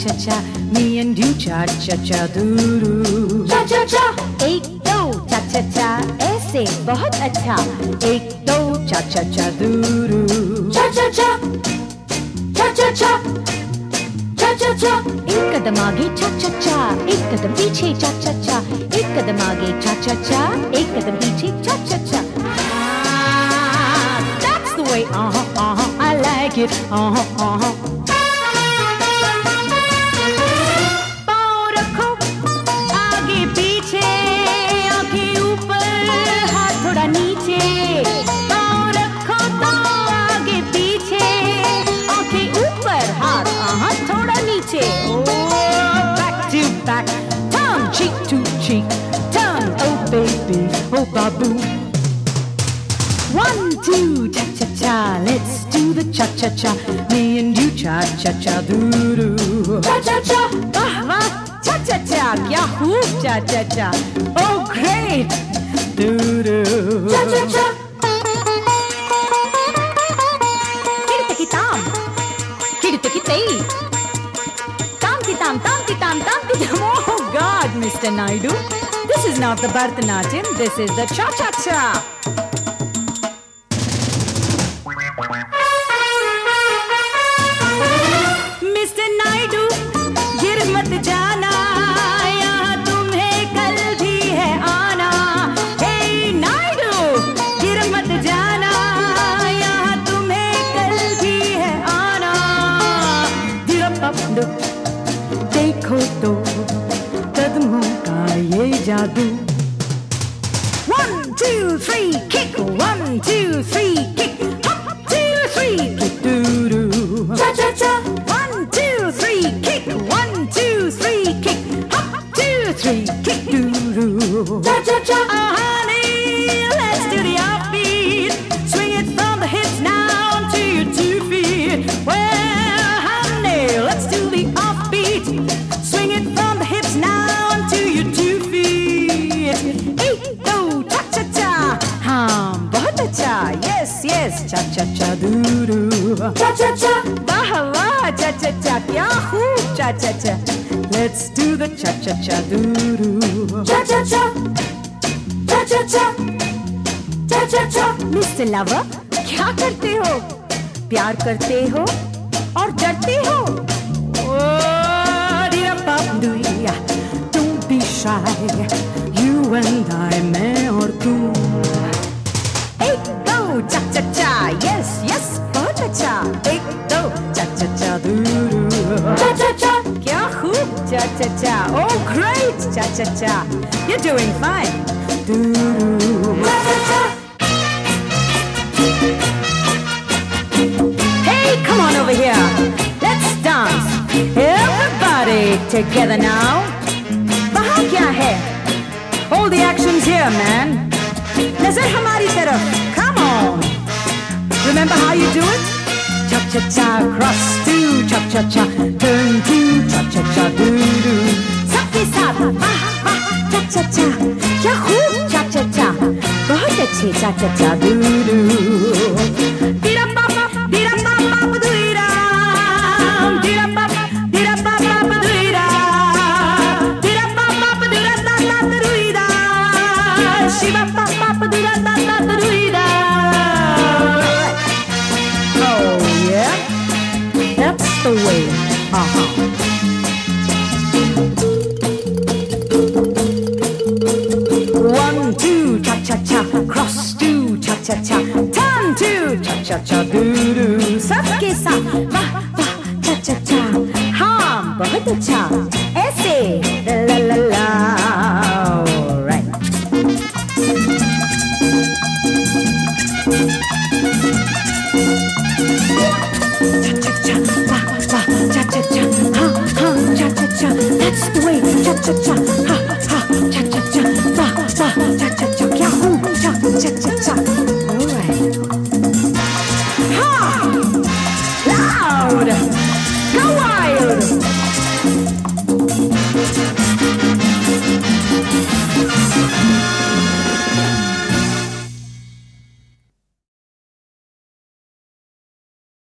cha cha, me and you cha cha cha doo. Cha cha cha. एक दो cha cha cha, ऐसे बहुत अच्छा. एक दो cha cha cha doo. Cha cha cha. Cha cha cha. Cha cha cha. एक कदम आगे cha cha cha, एक कदम पीछे cha cha cha. एक कदम आगे cha cha cha, एक कदम पीछे cha cha cha. That's the way, I like it, पाँव रखो आगे पीछे, आंखें ऊपर, हाथ थोड़ा नीचे. पाँव रखो तो आगे पीछे, आंखें ऊपर, हाथ थोड़ा नीचे. Back to back, turn cheek to cheek, turn, oh baby, oh babu. 1, 2, cha cha cha, let's do the cha cha cha. Me and you cha cha cha doo doo. Cha cha cha. वाह वाह, cha cha cha, क्या खूब cha cha cha. Oh great, doo doo. Cha cha cha. Kirtaki tam, kirtaki tei. Tam ki tam, tam ki tam, tam ki tam. Oh God, Mr. Naidu, this is not the Bharatanatyam, this is the cha cha cha. Mr. Naidu, गिर मत जाना, यहाँ तुम्हें कल भी है आना. Hey Naidu, गिर मत जाना, यहाँ तुम्हें कल भी है आना. दिरपपडु, देखो तो कदमों का ये जादू. 1, 2, 3, kick. 1, 2, 3, kick. Hop, 2, 3, kick. Doo doo. Cha cha cha. 1, 2, 3, kick. 1, 2, 3, kick. Hop, 2, 3, kick. Doo doo. Cha cha cha. Oh honey, let's do the offbeat. Swing it from the hips now to your 2 feet. Well, honey, let's do the offbeat. Swing it from the hips now to your 2 feet. 1, 2, cha cha cha. हाँ, बहुत अच्छा. Yes, yes, cha cha cha doo doo. Cha cha cha. वाह वाह, cha cha cha, क्या खूब cha cha cha. Let's do the cha cha cha doo doo. Cha cha cha. Cha cha cha. Cha cha cha. Mr. Lover, क्या करते हो? प्यार करते हो और डरते हो? Oh, dear Papduya, don't be shy. You and I, मैं और तू. एक दो cha cha cha, yes yes, बहुत अच्छा. एक दो cha cha cha doo. Cha cha cha. क्या खूब cha cha cha. Oh great cha cha cha. You're doing fine. Doo. Cha cha cha. Hey, come on over here. Let's dance. Everybody together now. वहाँ क्या है? All the action's here, man. नजर हमारी तरफ. Come on. Remember how you do it? Cha cha cha, cross to cha cha cha, turn to cha cha cha doo doo. सबके साथ वाह वाह cha cha cha. क्या खूब cha cha cha. बहुत अच्छे cha cha cha doo doo. Dira pa pa pa doo-ira. Dira pa pa pa doo-ira. Dira pa pa doo-ra-ta-ta-doo-ira. Shiva pa pa doo-ra-ta-ta-doo-ira. Oh yeah, that's the way. One, two, cha cha cha, cross two, cha cha cha, turn two, cha cha cha doo doo. सबके साथ वाह वाह cha cha cha. हाँ, बहुत अच्छा. ऐसे la la la. Alright. Cha cha cha, wah wah, cha cha cha, ha ha, cha cha cha. That's the way. Cha cha cha, ha ha, cha cha cha, wah wah, cha cha cha. क्या खूब cha cha cha cha.